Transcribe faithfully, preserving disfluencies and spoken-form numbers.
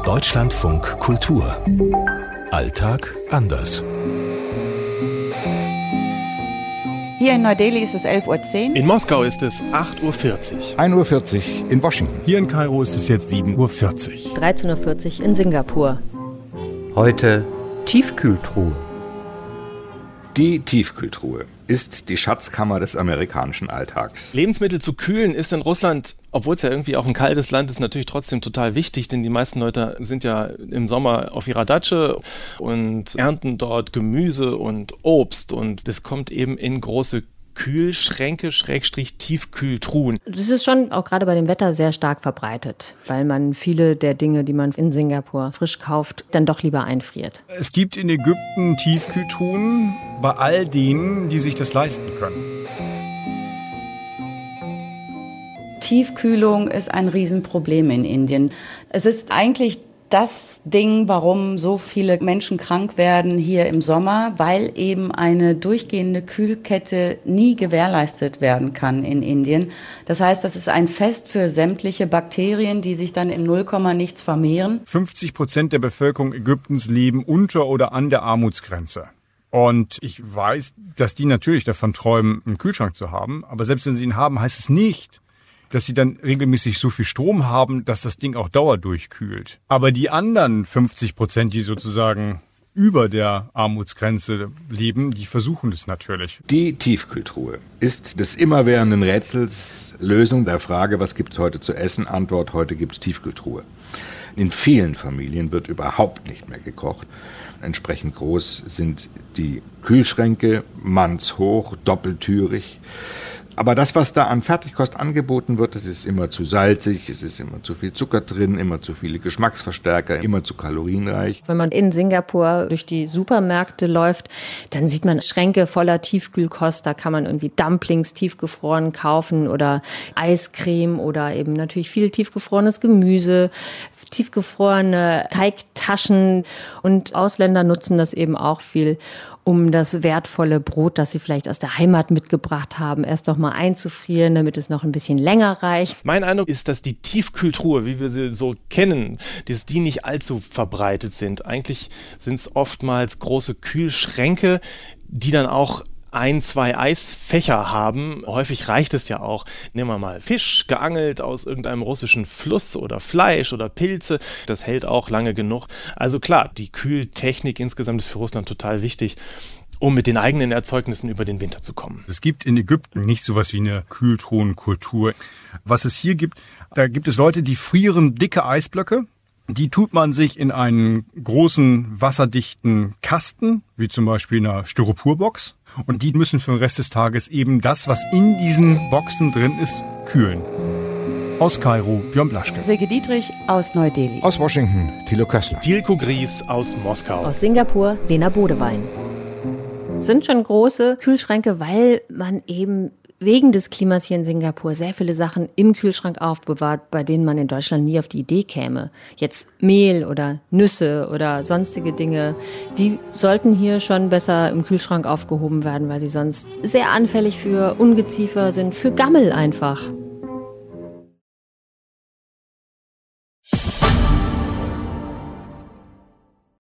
Deutschlandfunk Kultur. Alltag anders. Hier in Neu-Delhi ist es elf Uhr zehn. In Moskau ist es acht Uhr vierzig. ein Uhr vierzig in Washington. Hier in Kairo ist es jetzt sieben Uhr vierzig. dreizehn Uhr vierzig in Singapur. Heute Tiefkühltruhe. Die Tiefkühltruhe ist die Schatzkammer des amerikanischen Alltags. Lebensmittel zu kühlen ist in Russland, obwohl es ja irgendwie auch ein kaltes Land ist, natürlich trotzdem total wichtig, denn die meisten Leute sind ja im Sommer auf ihrer Datsche und ernten dort Gemüse und Obst und das kommt eben in große Kühlschränke, Schrägstrich Tiefkühltruhen. Das ist schon auch gerade bei dem Wetter sehr stark verbreitet, weil man viele der Dinge, die man in Singapur frisch kauft, dann doch lieber einfriert. Es gibt in Ägypten Tiefkühltruhen bei all denen, die sich das leisten können. Tiefkühlung ist ein Riesenproblem in Indien. Es ist eigentlich das Ding, warum so viele Menschen krank werden hier im Sommer, weil eben eine durchgehende Kühlkette nie gewährleistet werden kann in Indien. Das heißt, das ist ein Fest für sämtliche Bakterien, die sich dann in null Komma nichts vermehren. fünfzig Prozent der Bevölkerung Ägyptens leben unter oder an der Armutsgrenze. Und ich weiß, dass die natürlich davon träumen, einen Kühlschrank zu haben. Aber selbst wenn sie ihn haben, heißt es nicht, dass sie dann regelmäßig so viel Strom haben, dass das Ding auch dauerdurchkühlt. Aber die anderen fünfzig Prozent, die sozusagen über der Armutsgrenze leben, die versuchen das natürlich. Die Tiefkühltruhe ist des immerwährenden Rätsels Lösung der Frage, was gibt's heute zu essen? Antwort, heute gibt's Tiefkühltruhe. In vielen Familien wird überhaupt nicht mehr gekocht. Entsprechend groß sind die Kühlschränke, mannshoch, doppeltürig. Aber das, was da an Fertigkost angeboten wird, das ist immer zu salzig, es ist immer zu viel Zucker drin, immer zu viele Geschmacksverstärker, immer zu kalorienreich. Wenn man in Singapur durch die Supermärkte läuft, dann sieht man Schränke voller Tiefkühlkost. Da kann man irgendwie Dumplings tiefgefroren kaufen oder Eiscreme oder eben natürlich viel tiefgefrorenes Gemüse, tiefgefrorene Teigtaschen. Und Ausländer nutzen das eben auch viel, um das wertvolle Brot, das sie vielleicht aus der Heimat mitgebracht haben, erst noch mal einzufrieren, damit es noch ein bisschen länger reicht. Mein Eindruck ist, dass die Tiefkühltruhe, wie wir sie so kennen, dass die nicht allzu verbreitet sind. Eigentlich sind es oftmals große Kühlschränke, die dann auch ein, zwei Eisfächer haben. Häufig reicht es ja auch. Nehmen wir mal Fisch, geangelt aus irgendeinem russischen Fluss oder Fleisch oder Pilze. Das hält auch lange genug. Also klar, die Kühltechnik insgesamt ist für Russland total wichtig, um mit den eigenen Erzeugnissen über den Winter zu kommen. Es gibt in Ägypten nicht sowas wie eine Kühltruhenkultur. Was es hier gibt, da gibt es Leute, die frieren dicke Eisblöcke. Die tut man sich in einen großen, wasserdichten Kasten, wie zum Beispiel in einer Styroporbox. Und die müssen für den Rest des Tages eben das, was in diesen Boxen drin ist, kühlen. Aus Kairo, Björn Blaschke. Silke Dietrich aus Neu-Delhi. Aus Washington, Thilo Kössler. Dilko Gries aus Moskau. Aus Singapur, Lena Bodewein. Es sind schon große Kühlschränke, weil man eben wegen des Klimas hier in Singapur sehr viele Sachen im Kühlschrank aufbewahrt, bei denen man in Deutschland nie auf die Idee käme. Jetzt Mehl oder Nüsse oder sonstige Dinge, die sollten hier schon besser im Kühlschrank aufgehoben werden, weil sie sonst sehr anfällig für Ungeziefer sind, für Gammel einfach.